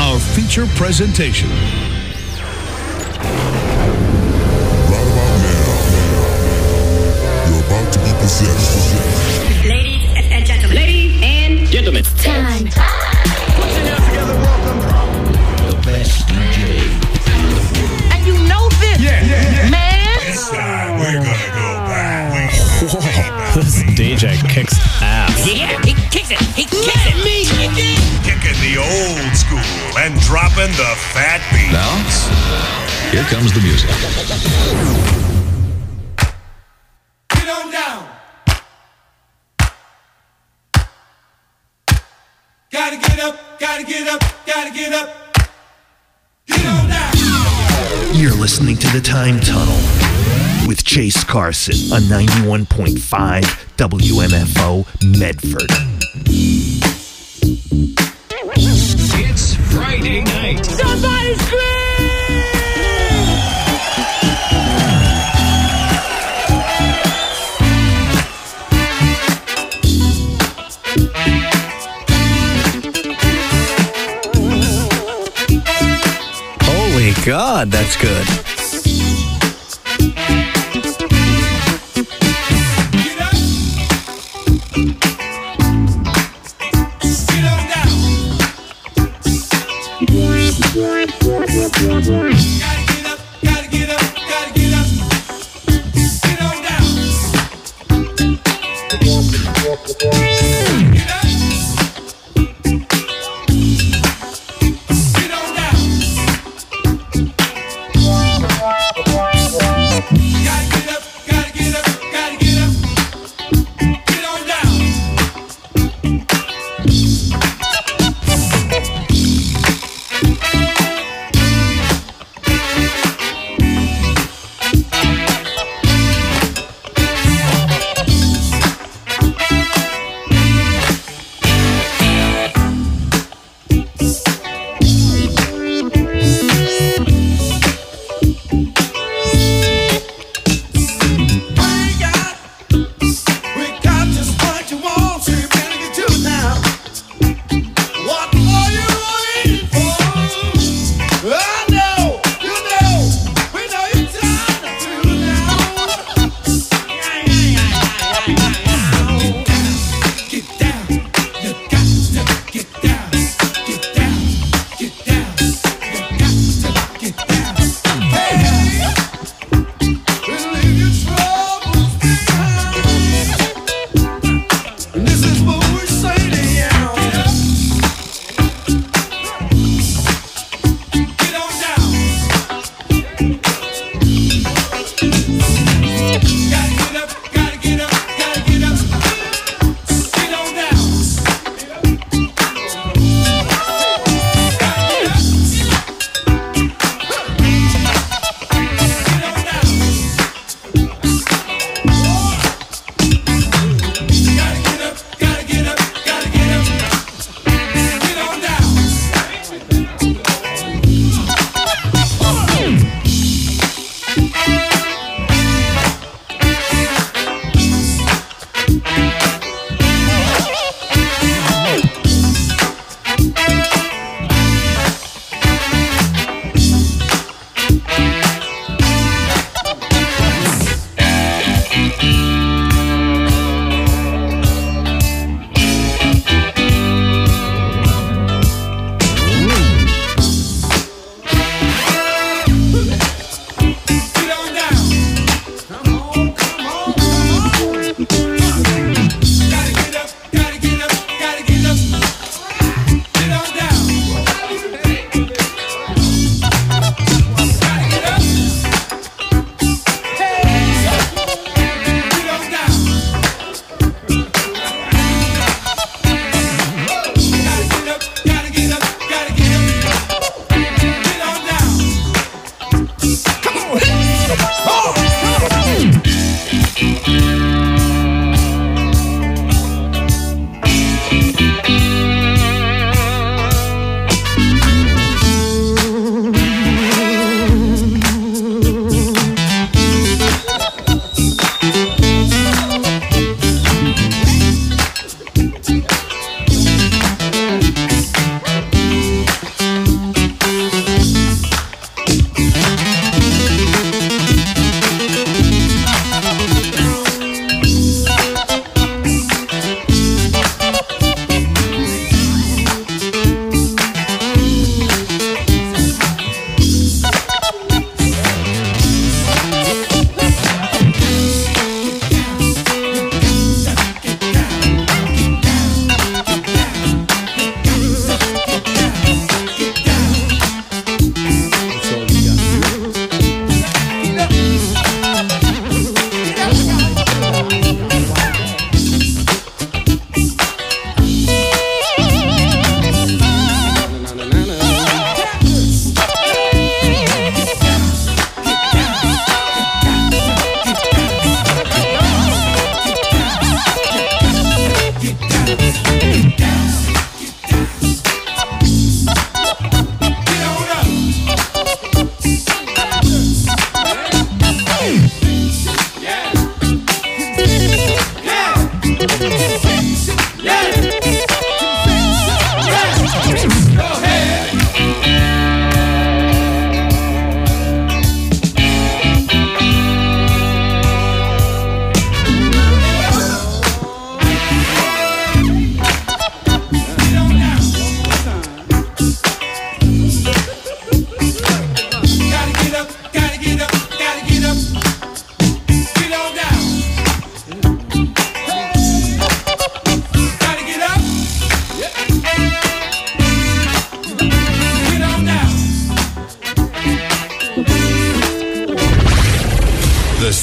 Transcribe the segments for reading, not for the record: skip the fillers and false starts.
our feature presentation. Right about now, you're about to be possessed. Ladies and gentlemen. Ladies and gentlemen. Time. Put your hands together, welcome. The best DJ. And you know this, man. This time we're gonna go back. This DJ kicks ass. Yeah, he kicks it. He kicks it. Me, Kicking the old school and dropping the fat beat. Now, here comes the music. Get on down. Gotta get up, gotta get up, gotta get up. Get on down. You're listening to The Time Tunnel with Chase Carson on 91.5 WMFO Medford. It's Friday night. somebody Holy God, that's good. Get up. Get on down. Gotta get up, gotta get up, gotta get up. Get on down. Get up. Get on down. Gotta get up, gotta get up, gotta get up. Get on down.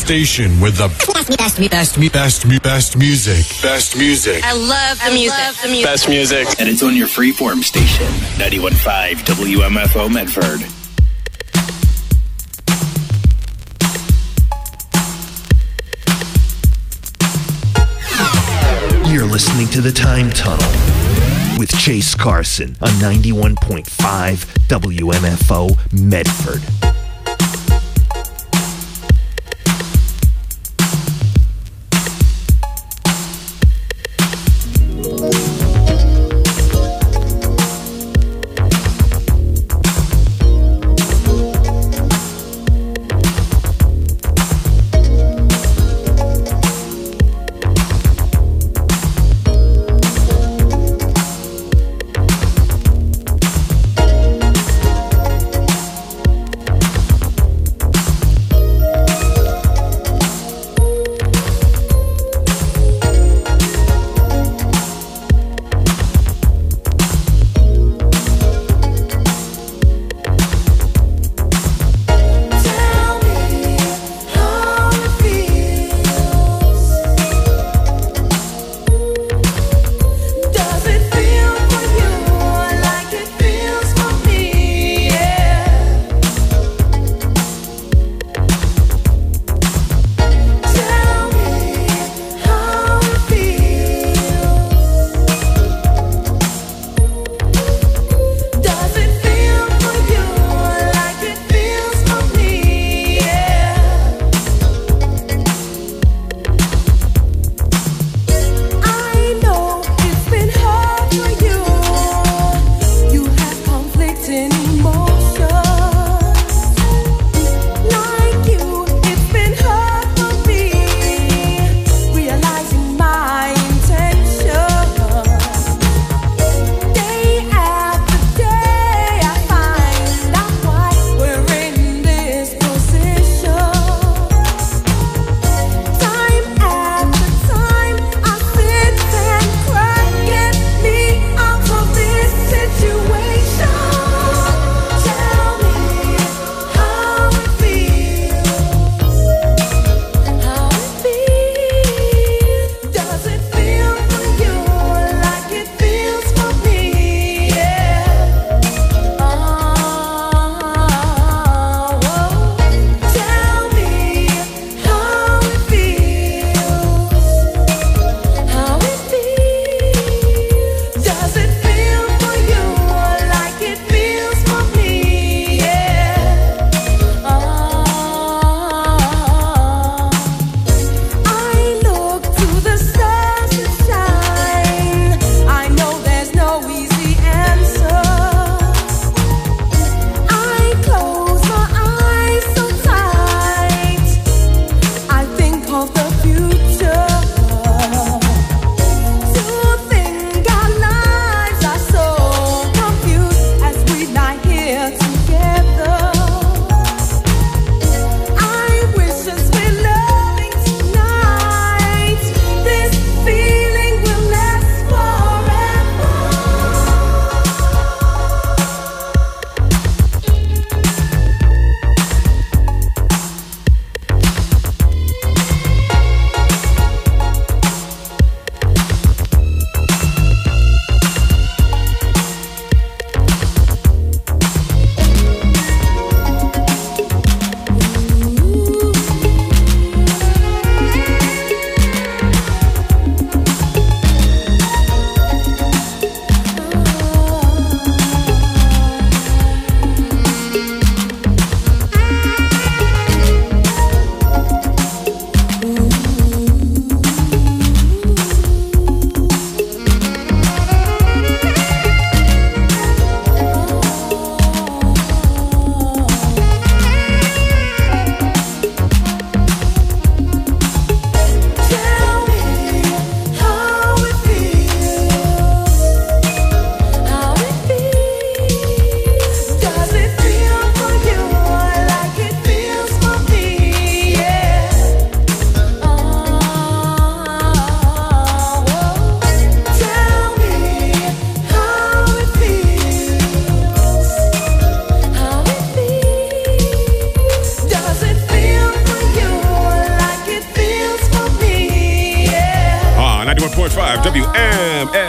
station with the best music. Best music. I love the music. Best music. And it's on your freeform station, 91.5 WMFO Medford. You're listening to The Time Tunnel with Chase Carson on 91.5 WMFO Medford.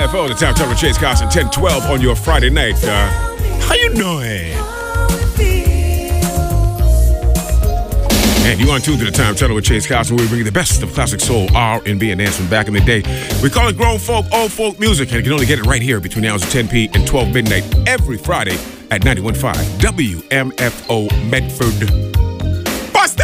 WMFO, the Time Tunnel with Chase Carson, 1012 on your Friday night. How you doing? And you are tuned to the Time Tunnel with Chase Carson, where we bring you the best of classic soul, R&B, and dance from back in the day. We call it grown folk, old folk music, and you can only get it right here between the hours of 10 p and 12 midnight every Friday at 91.5 WMFO Medford. Busted!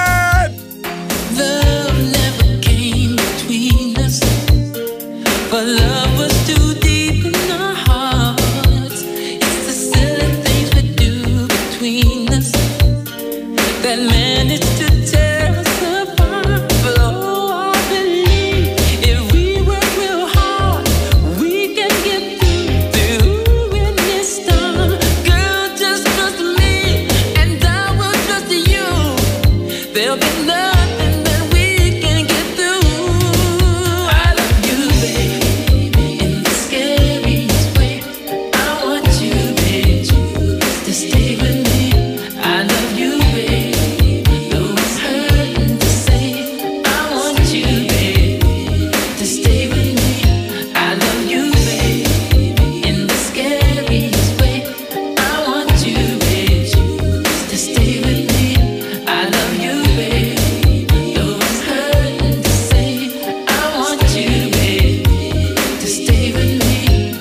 Love never came between us, but love was too deep in our hearts. It's the silly things we do between us that managed to tear us apart. But oh, I believe if we work real hard, we can get through in this time. Girl, just trust me, and I will trust you. There'll be nothing that we can get through. I love you, baby, in the scariest way. I want you, baby, to stay with me. I love you, baby, though it's hurting to say. I want you, baby, to stay with me. I love you, baby, in the scariest way. I want you, baby, to stay with me. I love you, baby, though it's hurting to say. I want you, baby, to stay with me.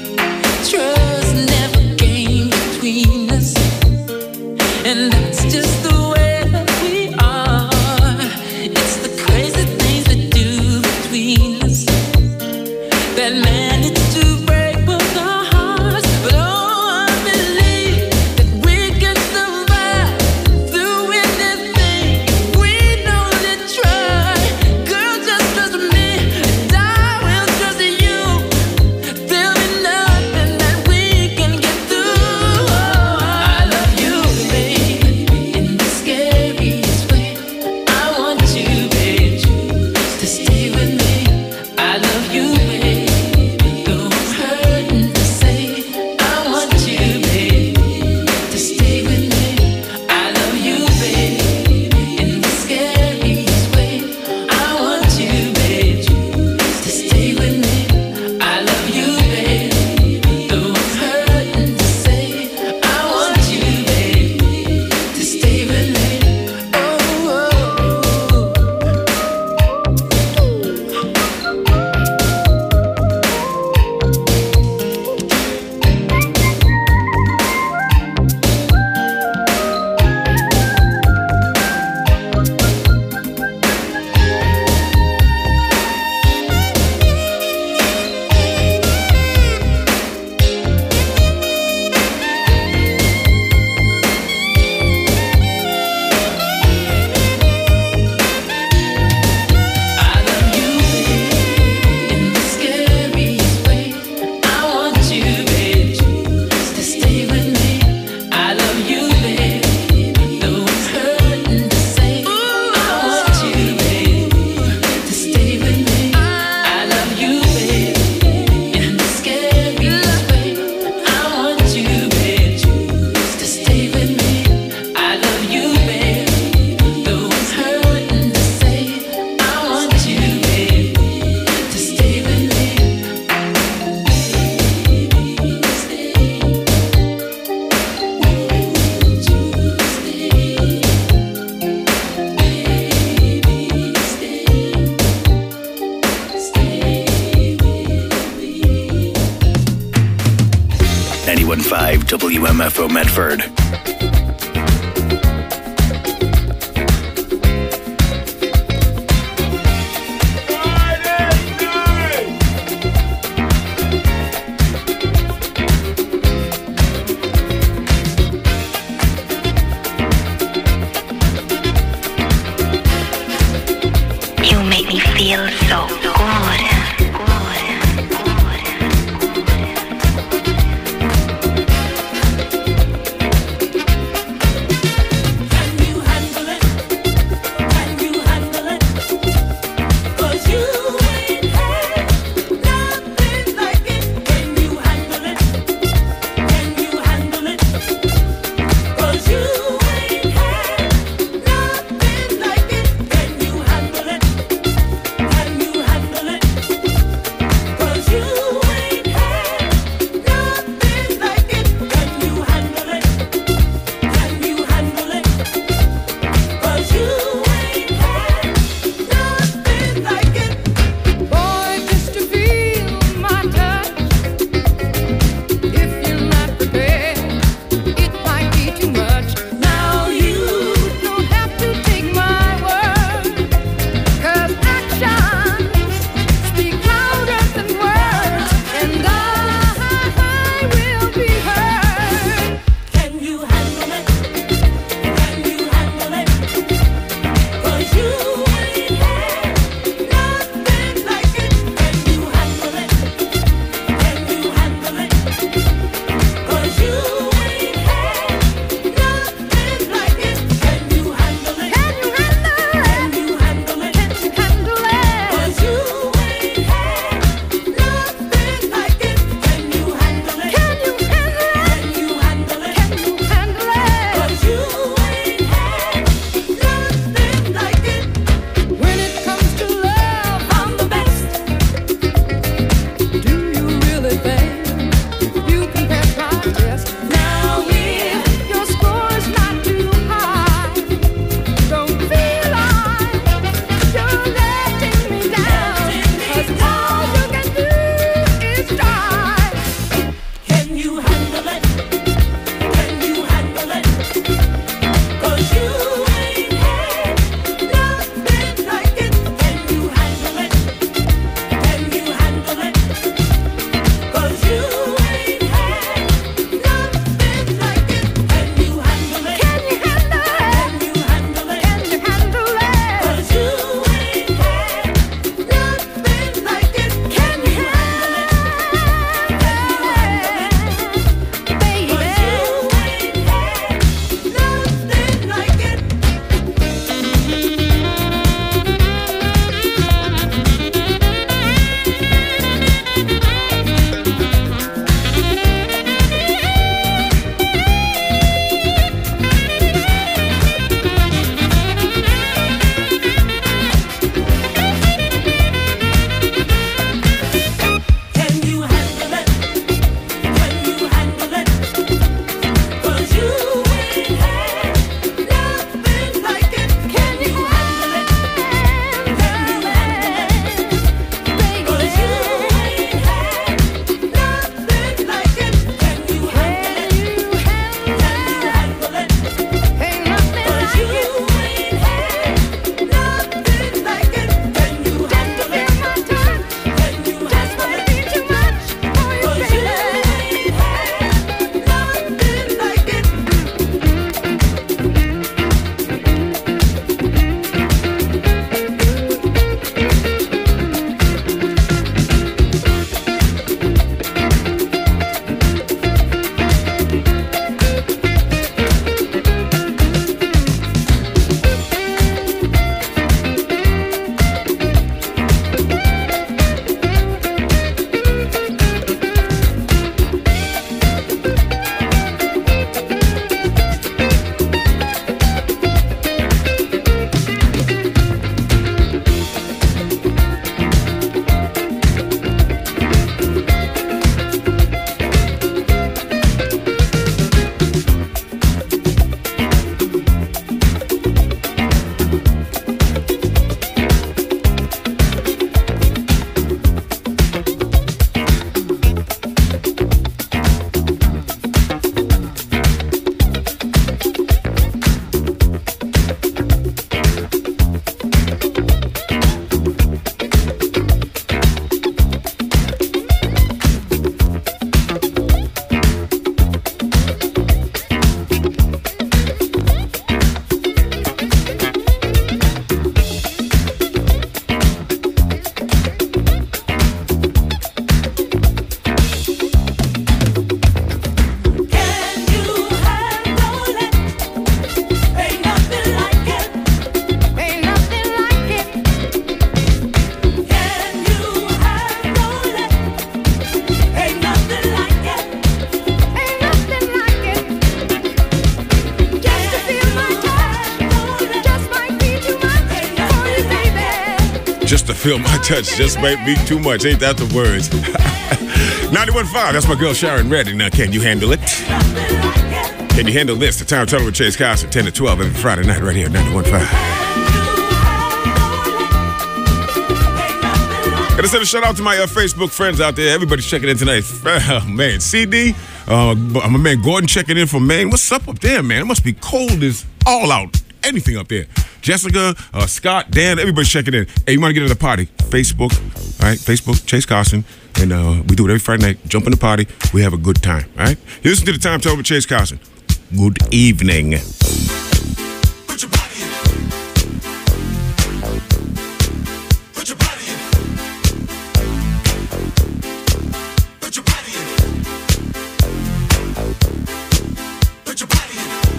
Trust never came between us, and that's just the way that we are. It's the crazy things we do between us that manage to break both our hearts. But oh, I believe that we can survive through anything. We know to try. Girl, just trust me, and I will trust you. There'll be nothing that we can get through. I love you, baby, in the scariest way. I want you, baby, to stay with me. I love you, baby, though it's hurting to say. I want you, baby, to stay with me. I love you, baby, in the scariest way. I want you, baby, to stay with me. I love you, baby, though it's hurting to say. I want you, baby, to stay with me. Oh, I love you, baby, in the scariest way. I want you, baby, to stay with me. I love you, baby, though it's hurting to say. I want you, baby, to stay with me. I love you, baby, in the scariest way. I want you, baby, to stay with me. I love you, baby, though it's hurting to say. I want you, baby, to stay with me. Stay. 91.5 WMFO Medford. You make me feel so good. Can you handle it? Can you handle it? 'Cause you ain't had nothing like it. Can you handle it? Can you handle it? 'Cause you ain't had nothing like it. Can you handle it? Can you handle it? just to feel my touch just might be too much. Ain't that the words? 91.5, that's my girl Sharon Redden. Now, can you handle it? Can you handle this? The Time Tunnel with Chase Carson, 10 to 12 every Friday night right here at 91.5. Gotta send a shout out to my Facebook friends out there. Everybody's checking in tonight. Man, CD, my man Gordon checking in from Maine. What's up there, man? It must be cold as all out. Anything up there. Jessica, Scott, Dan, everybody's checking in. Hey, you want to get in the party? Facebook, all right? Facebook, Chase Carson. And we do it every Friday night. Jump in the party. We have a good time, all right? You listen to the Time Tunnel with Chase Carson. Good evening. Put your body in. Put your body in. Put your body in. Put your body in.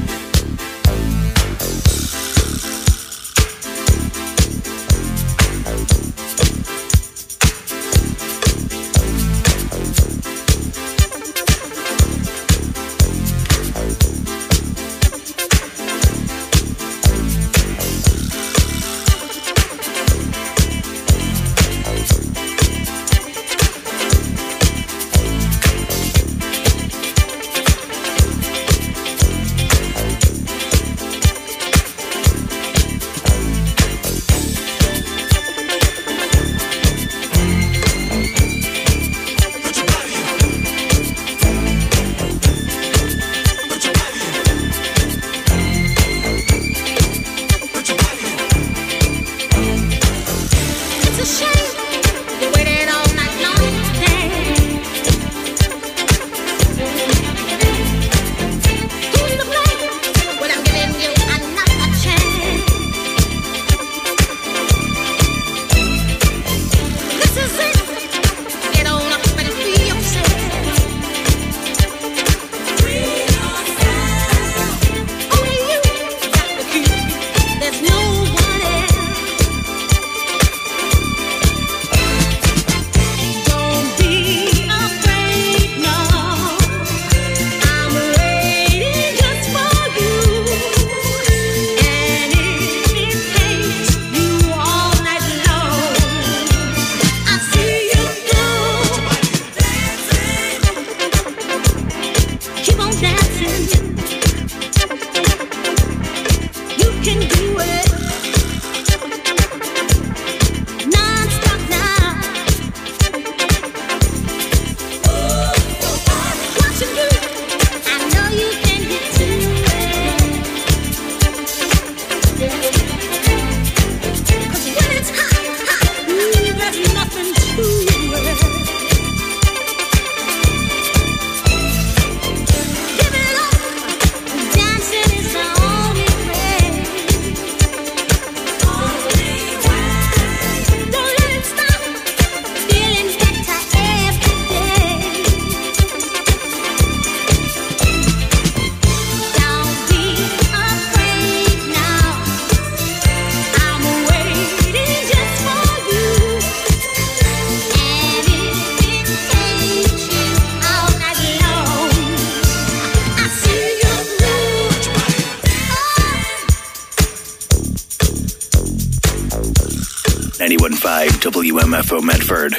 WMFO Medford.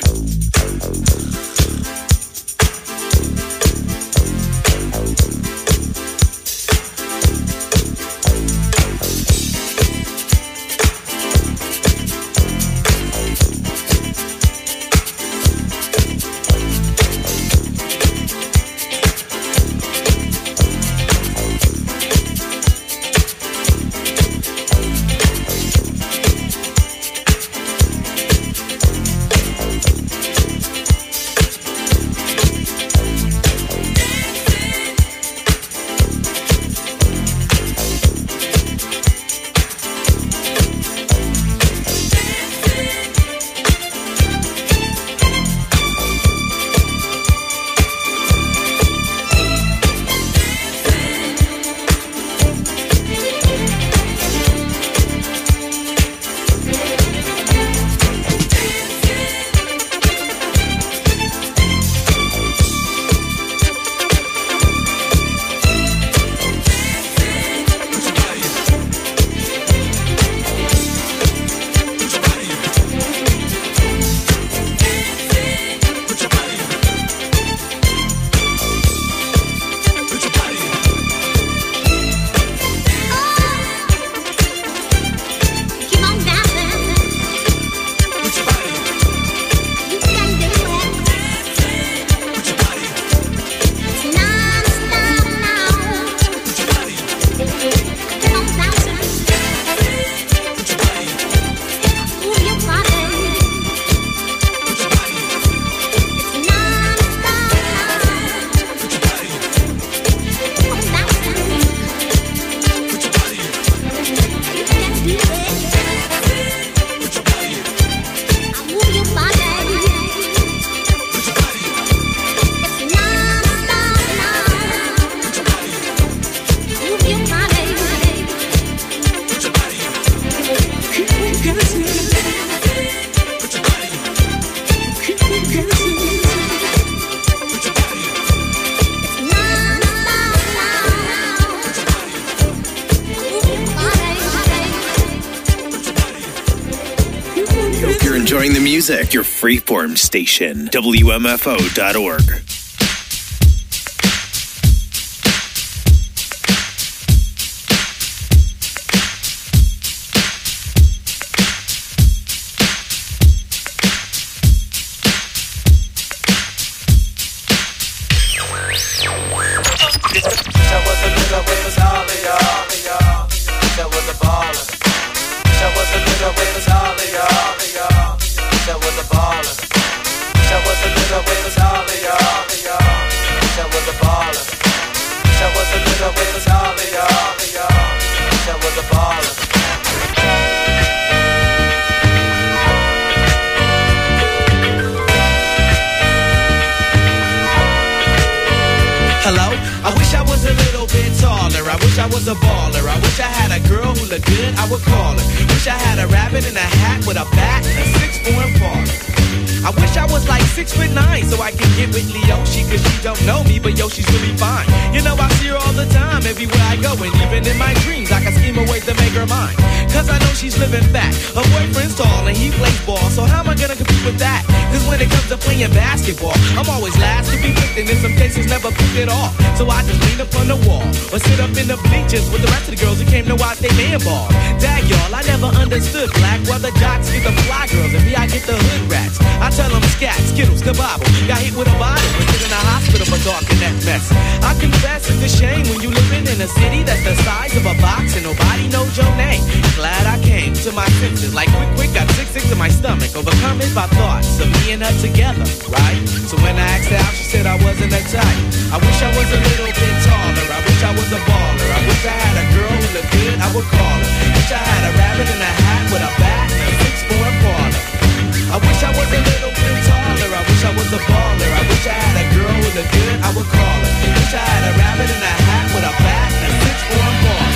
Enjoying the music. Your freeform station, WMFO.org. I'm always last to be picked, and in some cases never picked at all. So I just lean up on the wall or sit up in the bleachers with the rest of the girls who came to watch they man ball. Dag y'all, I never understood black. While the jocks get the fly girls and me I get the hood rats. I tell them scat, skittles, the Bible. Got hit with a bottle and sit in the hospital for talking that mess. I confess it's a shame when you living in a city that's the size of a box and nobody knows your name. Glad I came to my senses like quick, got sick to my stomach. Overcome it by thoughts of me and her together, right? So when I asked her out, she said I wasn't a type. I wish I was a little bit taller. I wish I was a baller. I wish I had a girl who looked good, I would call her. Wish I had a rabbit in a hat with a bat and a 6'4" parlor. I wish I was a little bit taller. I wish I was a baller. I wish I had a girl who looked good, I would call her. Wish I had a rabbit in a hat with a bat and a 6'4" parlor.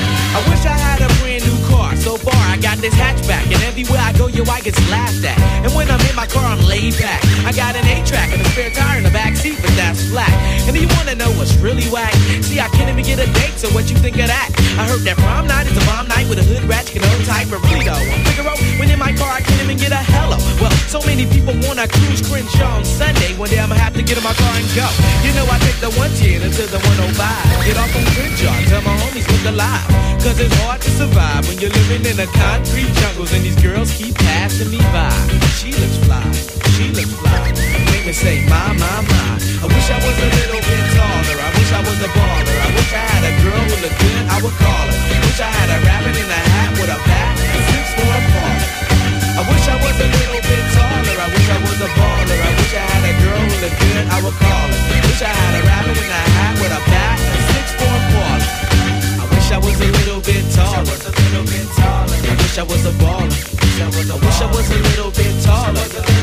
I wish I had a brand new car. So far I got this hatchback, and everywhere I go, yo, I get laughed at. And when I'm in my car, I'm laid back. I got an 8-track and a spare tire in the back seat, but that's flat. And do you wanna know what's really whack? See, I can't even get a date, so what you think of that? I heard that prom night is a bomb night with a hood rat, you know, type of Rito. On Figaro, when in my car, I can't even get a hello. Well, so many people wanna cruise Crenshaw on Sunday. One day I'ma have to get in my car and go. You know, I take the 110 until the 105. Get off on Crenshaw, tell my homies look alive. Cause it's hard to survive when you're living in the concrete jungles and these girls keep passing me by. She looks fly, she looks fly. Make me say, my. I wish I was a little bit taller. I wish I was a baller. I wish I had a girl who looked good, I would call her. Wish I had a rabbit in a hat with a bat and 6'4" parlor. I wish I was a little bit taller. I wish I was a baller. I wish I had a girl who looked good, I would call her. Wish I had a rabbit in a hat with a bat and 6'4" parlor. I wish I was a little bit taller. I wish I was a baller. I wish I was a little bit taller.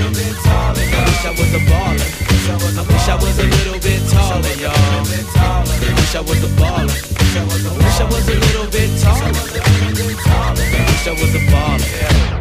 I wish I was a baller. I wish I was a little bit taller, y'all. I wish I was a baller. I wish I was a little bit taller. I wish I was a baller.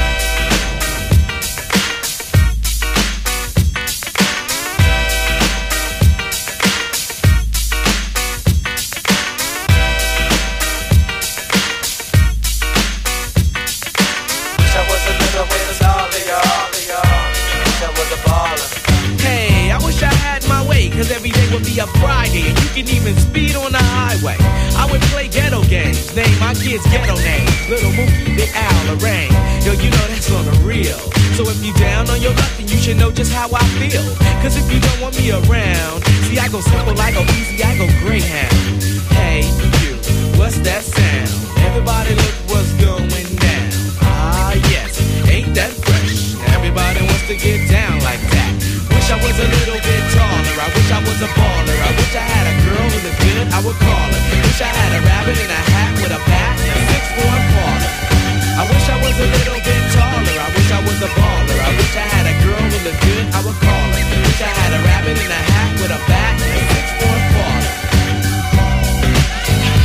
Cause every day would be a Friday and you can even speed on the highway. I would play ghetto games, name my kids ghetto names. Little Mookie, Big Al, Lorraine. Yo, you know that's on the real. So if you down on your luck, then you should know just how I feel. Cause if you don't want me around, see I go simple, I go easy, I go Greyhound. Hey, you, what's that sound? Everybody look what's going down. Ah, yes, ain't that fresh? Everybody wants to get down like that. Wish I was a little bit taller. I wish I was a baller. I wish I had a girl who looked good, I would call her. Wish I had a rabbit in a hat with a bat and a 6'4" parlor. I wish I was a little bit taller. I wish I was a baller. I wish I had a girl who looked good, I would call her. Wish I had a rabbit in a hat with a bat and a 6'4" parlor.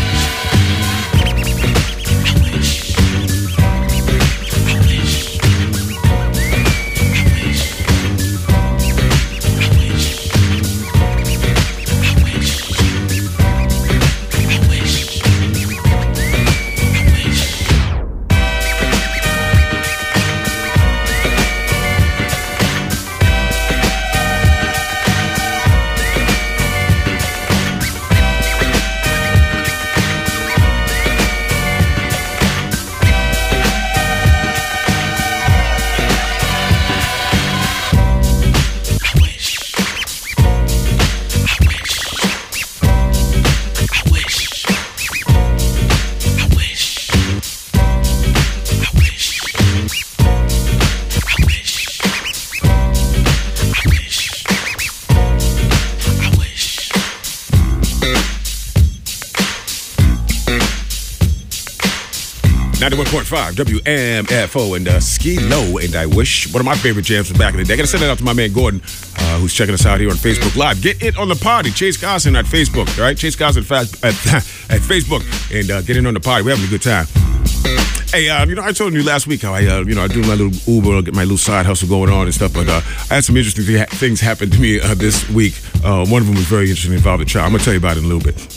91.5 WMFO and Ski Low and I Wish. One of my favorite jams from back in the day. I got to send it out to my man Gordon, who's checking us out here on Facebook Live. Get it on the party. Chase Carson at Facebook, all right? Chase Carson at Facebook and get in on the party. We're having a good time. Hey, I told you last week how I do my little Uber, get my little side hustle going on and stuff, but I had some interesting things happen to me this week. One of them was very interesting, involved a child. I'm going to tell you about it in a little bit.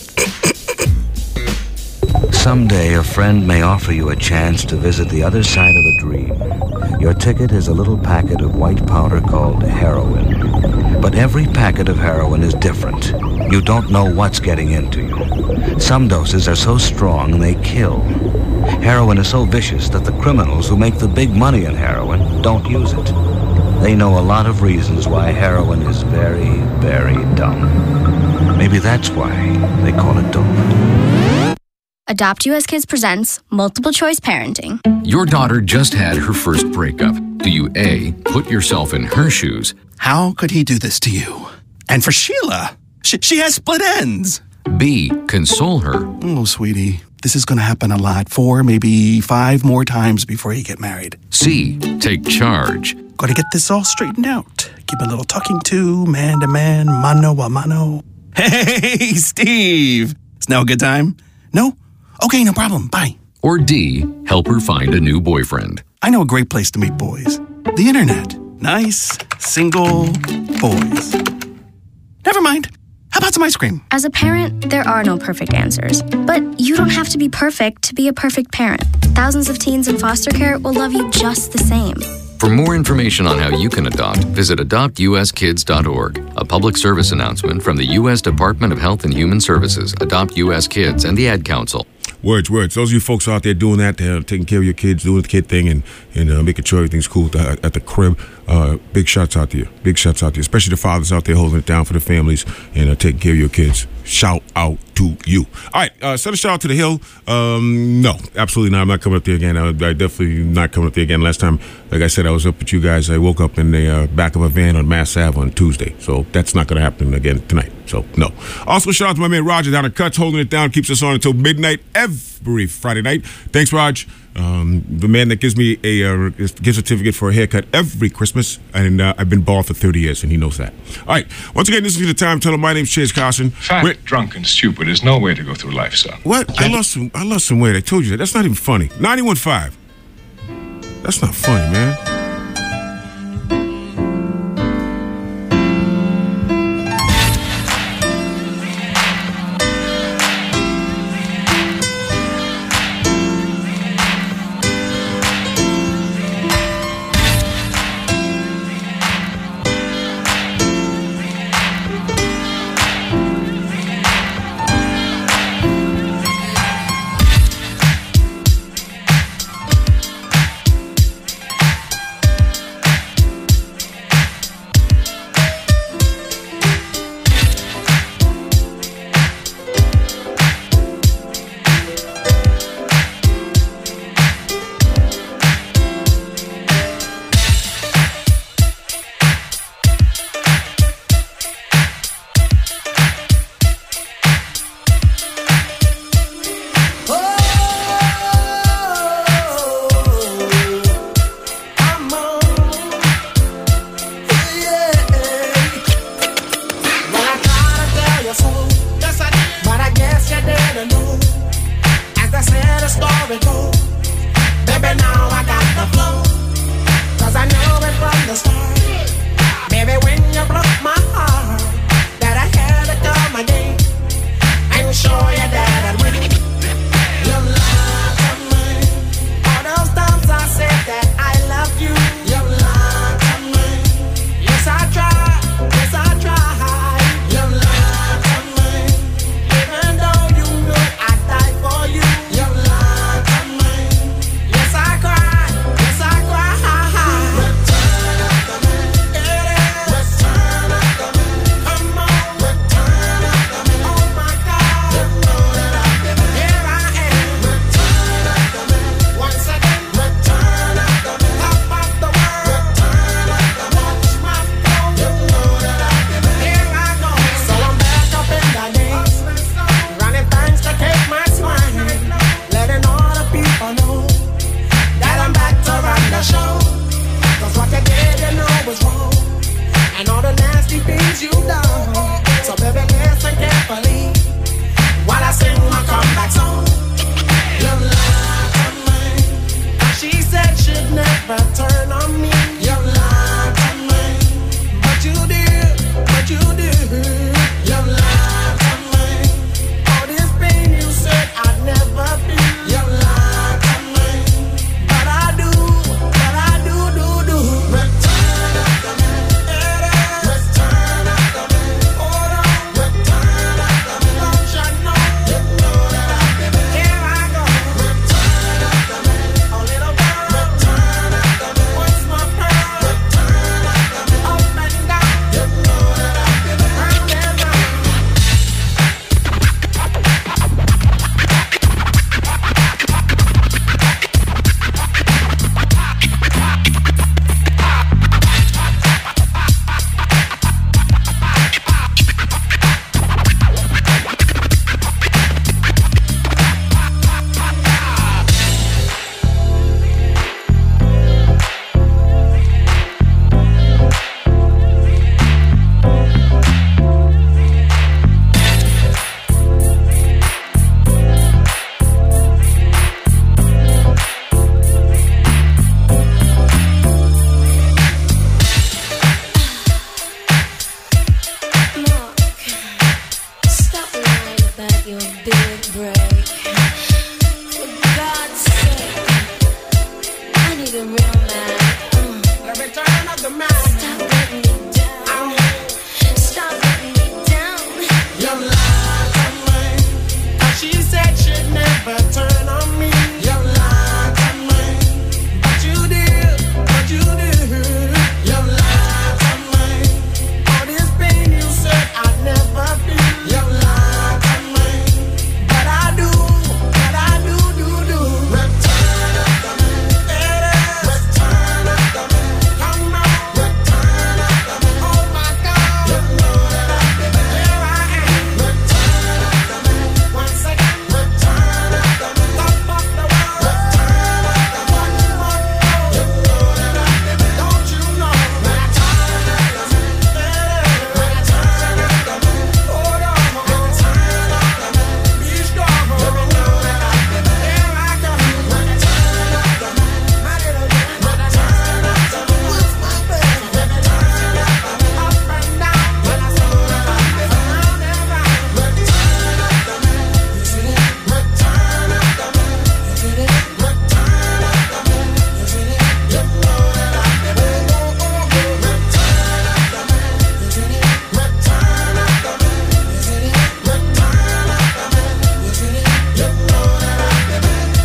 Someday a friend may offer you a chance to visit the other side of a dream. Your ticket is a little packet of white powder called heroin. But every packet of heroin is different. You don't know what's getting into you. Some doses are so strong they kill. Heroin is so vicious that the criminals who make the big money in heroin don't use it. They know a lot of reasons why heroin is very, very dumb. Maybe that's why they call it dope. Adopt US Kids presents Multiple Choice Parenting. Your daughter just had her first breakup. Do you A, put yourself in her shoes? How could he do this to you? And for Sheila, she has split ends. B, console her. Oh, sweetie, this is going to happen a lot. 4, maybe 5 more times before you get married. C, take charge. Got to get this all straightened out. Keep a little talking to, man to man, mano a mano. Hey, Steve. Is now a good time? No? Okay, no problem. Bye. Or D, help her find a new boyfriend. I know a great place to meet boys. The internet. Nice, single boys. Never mind. How about some ice cream? As a parent, there are no perfect answers. But you don't have to be perfect to be a perfect parent. Thousands of teens in foster care will love you just the same. For more information on how you can adopt, visit adoptuskids.org. A public service announcement from the U.S. Department of Health and Human Services, Adopt U.S. Kids, and the Ad Council. Words. Those of you folks out there doing that, taking care of your kids, doing the kid thing, and making sure everything's cool at the crib. Big shouts out to you. Big shouts out to you, especially the fathers out there holding it down for the families and taking care of your kids. Shout out to you. All right, send a shout out to the Hill. No, absolutely not. I'm not coming up there again. I definitely not coming up there again. Last time, like I said, I was up with you guys. I woke up in the back of a van on Mass Ave on Tuesday, so that's not going to happen again tonight. So no. Also, shout out to my man Roger down at Cuts, holding it down, keeps us on until midnight every Friday night. Thanks, Raj. The man that gives me a gift certificate for a haircut every Christmas, and I've been bald for 30 years, and he knows that. All right, once again, this is the Time Tunnel. My name's Chase Carson. Fat, drunk, and stupid is no way to go through life, sir. What? I lost some weight. I told you that. That's not even funny. 91.5. That's not funny, man. never turn on me. You lied to me, but you did, You lied to me. All this pain you said I'd never feel. You lied to me, but I do. Return up the man, return up the man. Come on, return up the man. Oh my God, you know that I've been here. I am. Return up the man. Once again, return up the man. Top of the world, return up the man. One more, you know that I've been. Don't you know? Return up the man, return up the man. Hold on, return up the man. Be strong, you know that I've been. Here I come, return up the man. My little man, return up the man. What's my best? Return up the man. Up and down, when I saw that I've been round and round. Return up the man. You see it? Return up the man. You see it? Return up the man. You see it? You know that I've been. Return up the man. You see it? Return up the man. You see it? Return up the man. You see it? You know that I've been.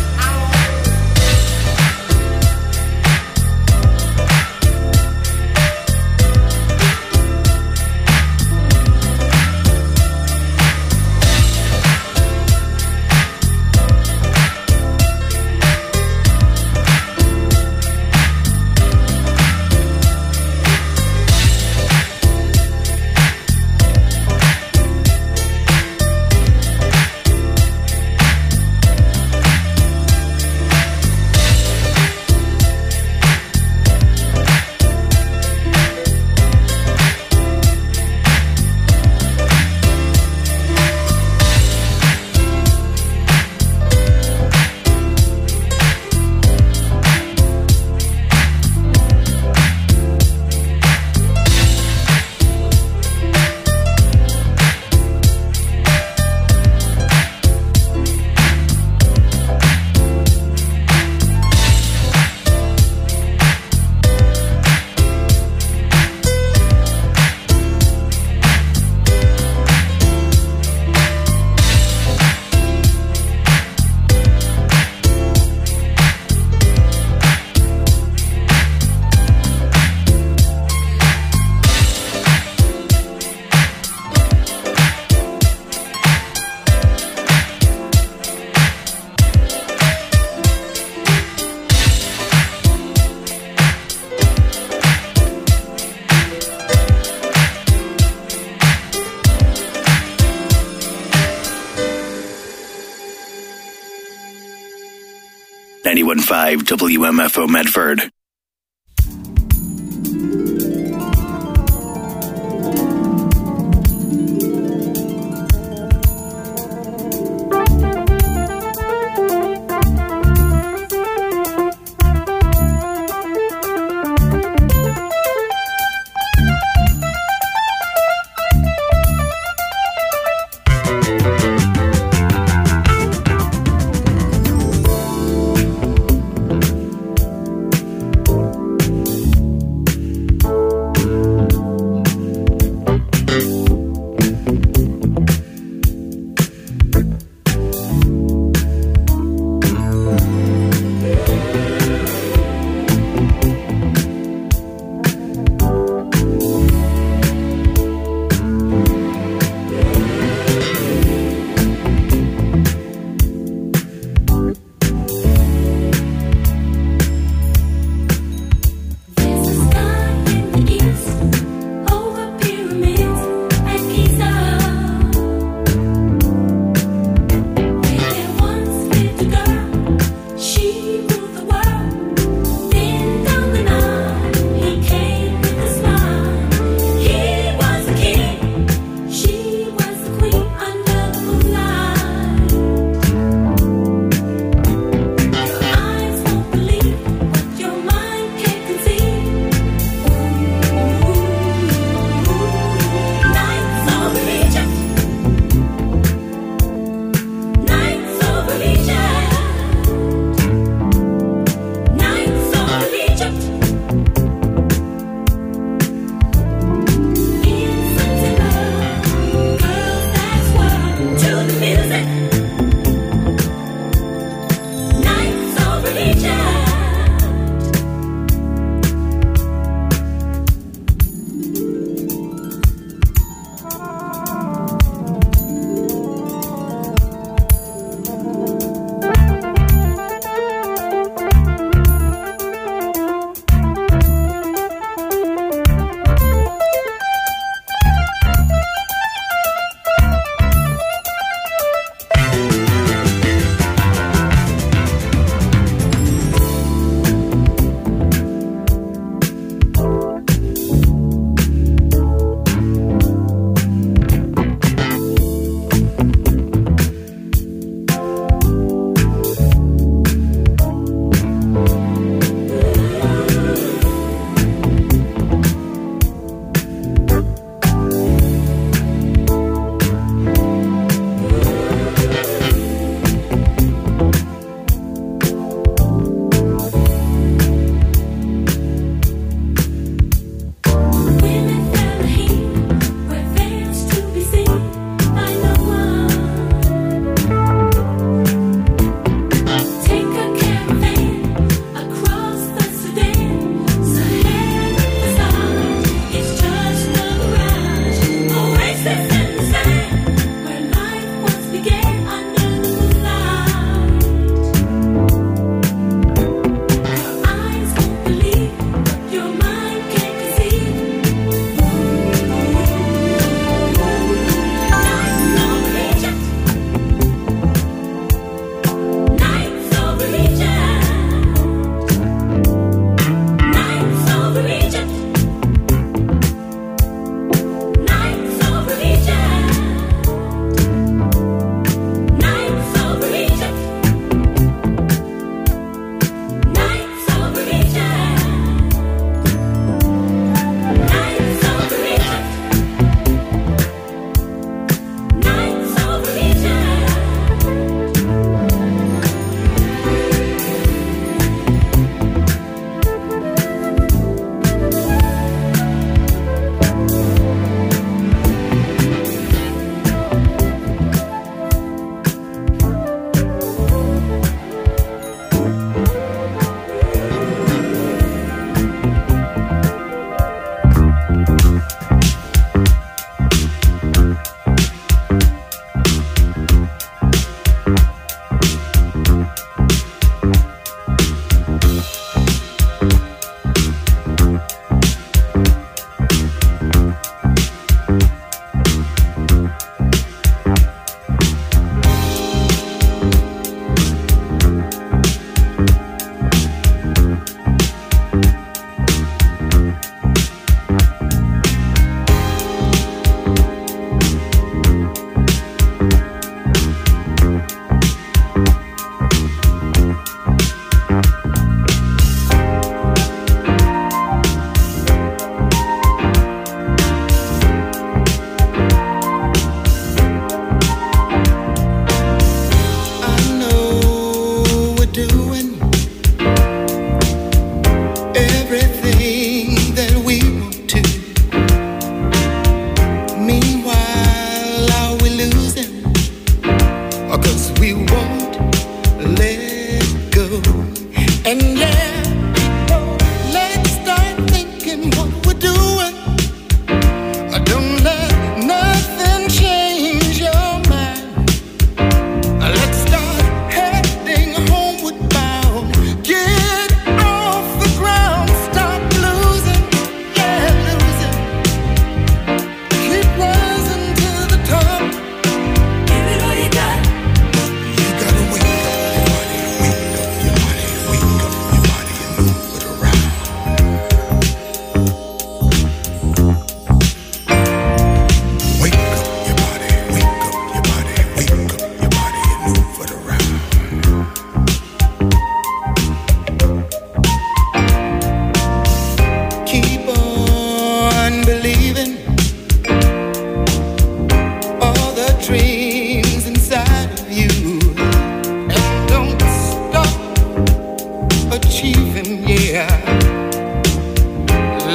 WMFO Medford.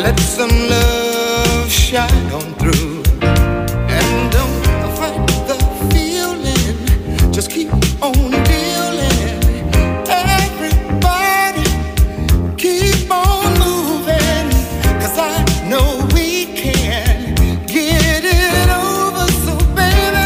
Let some love shine on through. And don't fight the feeling. Just keep on dealing. Everybody keep on moving. 'Cause I know we can get it over. So baby,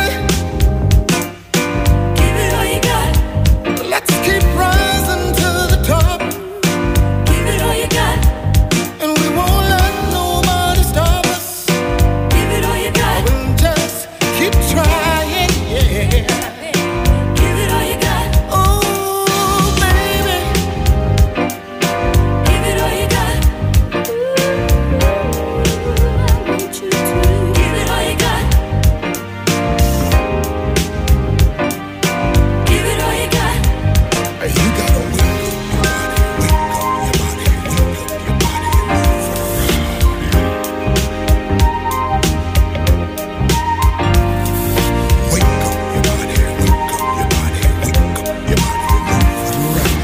give it all you got. Let's keep rising to the top. Give it all you got. And we won't let nobody stop us. Give it all you got. We'll just keep trying, yeah. Give it all you got. Oh, baby. Give it all you got. Give it all you got. Give it all you got. You gotta wake up your body, wake up your body, wake up your body and move it around. Wake up your body, wake up your body, wake up your body and move it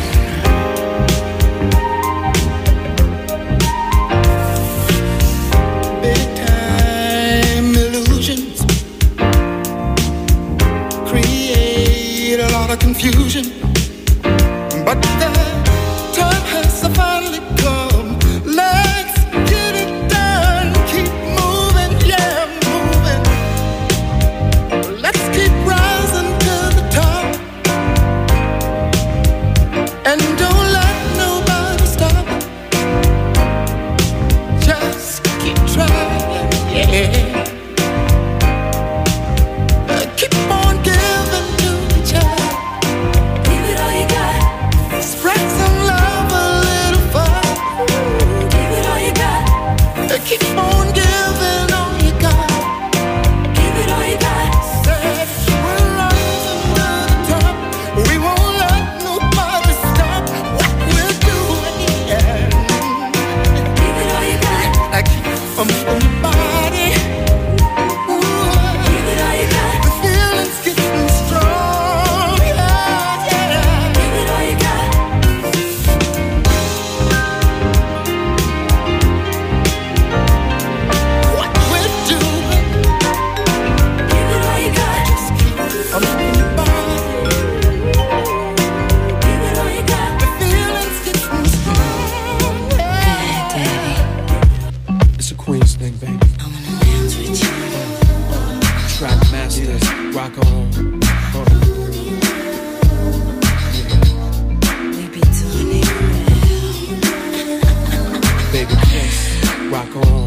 around. Bedtime illusions create a lot of confusion. But the time has finally come. Let's get it done. Keep moving, yeah, moving. Let's keep rising to the top. And don't let nobody stop. Just keep trying, yeah. Keep on giving to each other. Give it all you got. Spread some love a little far. Give it all you got. Keep on giving all you got. Give it all you got. Said we're rising to the top. We won't let nobody stop what we're doing. Yeah. Give it all you got. Like from your body. Ooh. Give it all you got. The feeling's getting strong. Yeah, yeah. Give it all you got. What we're doing. Give it all you got. Just keep from your body. Give it all you got. The feeling's getting strong. Yeah. It's a Queens thing, baby. I wanna dance with you. Track masters, rock on. We be doing it Baby, yes, rock on.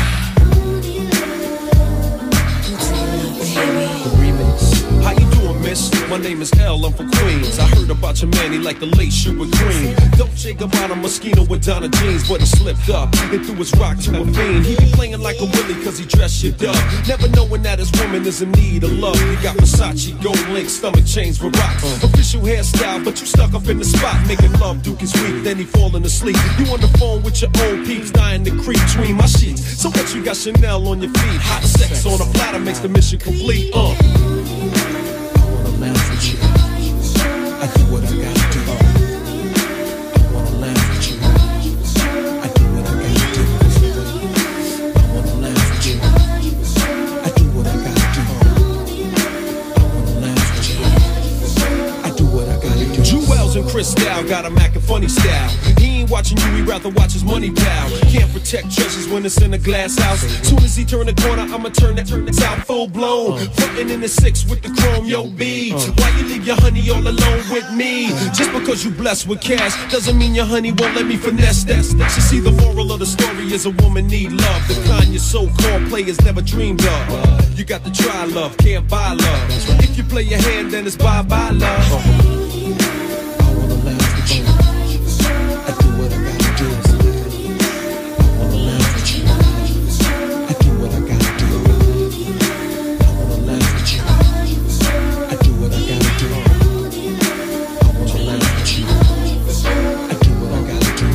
The remix. How you doing, miss? My name is L, I'm from Queens. I heard about your man, he like the late shoe with green. Dolce Gabbana Moschino with Donna jeans, but he slipped up and threw his rock to a fiend. He be playing like a Willie cause he dressed shit up. Never knowing that his woman is in need of love. He got Versace, gold link, stomach chains with rocks. Official hairstyle, but you stuck up in the spot. Making love, Duke is weak, then he falling asleep. You on the phone with your old peeps, dying to creep between my sheets. So what you got Chanel on your feet? Hot sex on a platter makes the mission complete. I wanna laugh with you. I do what I gotta do. I wanna laugh with you. I do what I gotta do. I wanna laugh with you. I do what I gotta do. I wanna laugh with you. I do what I gotta do. Jewels and Cristal got a Mac and funny style. He ain't watching you, he rather watch his money pal. Can't protect treasures when it's in a glass house. Soon as he turn the corner, I'ma turn that out full blown. Frontin' in the 6 with the chrome, yo B. Why you leave your honey all alone with me? Just because you blessed with cash doesn't mean your honey won't let me finesse that. You see, the moral of the story is a woman need love. The kind your so-called players never dreamed of. You got to try love, can't buy love. If you play your hand, then it's bye-bye love. I wanna laugh with you. I do what I gotta do. I wanna laugh with you. I do what I gotta do. I wanna laugh with you. I do what I gotta do. I wanna laugh with you. I do what I gotta do.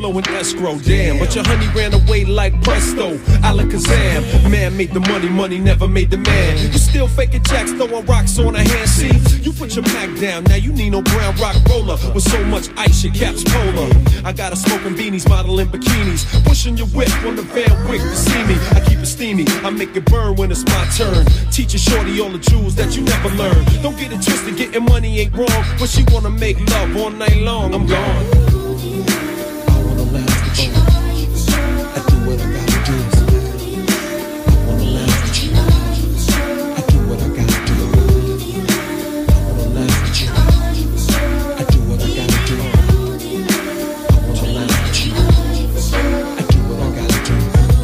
flow in escrow, damn. But your honey ran away like presto, alakazam. Man made the money, money never made the man. You still faking jacks, throwing rocks on a hand. See, you put your Mac down, now you need no brown rock roller. With so much ice, your cap's polar. I got her smoking beanies, modeling bikinis, pushing your whip on the Van Wick to see me. I keep it steamy, I make it burn when it's my turn. Teach a shorty all the jewels that you never learned. Don't get it twisted, getting money ain't wrong, but she wanna make love all night long. I'm gone. I wanna laugh with you. I do what I gotta do. I wanna laugh with you. I do what I gotta do. I wanna laugh with you. I do what I gotta do. I wanna laugh with you. I do what I gotta do.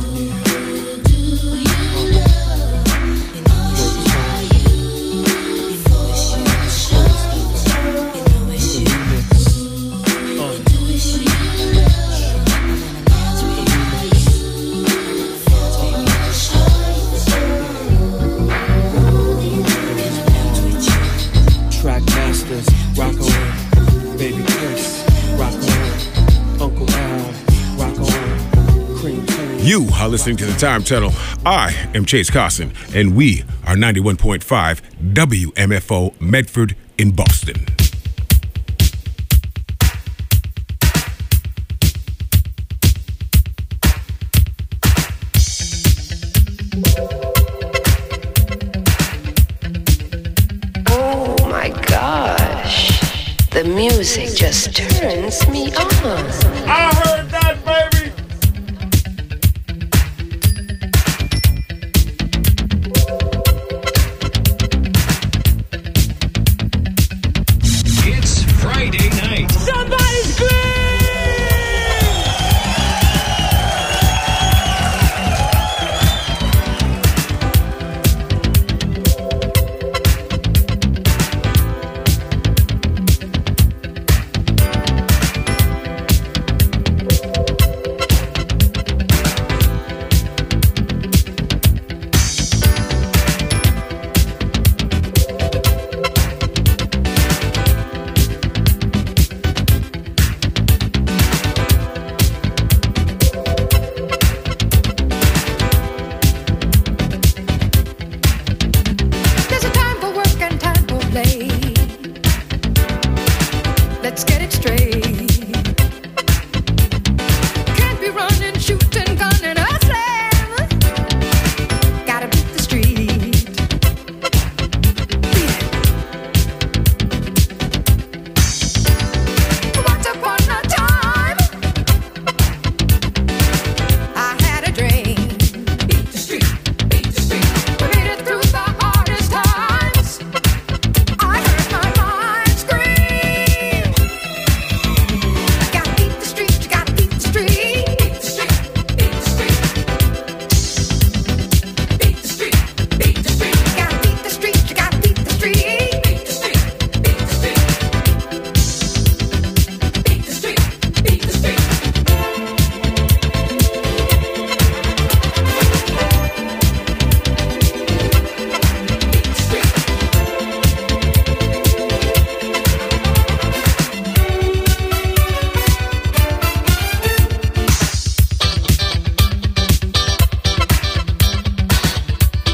Track masters, rock on, baby Chris, rock on, Uncle Al, rock on, Cream King. You are listening to The Time Tunnel. I am Chase Carson, and we are 91.5 WMFO Medford in Boston. Oh my gosh, the music just turns me on. I heard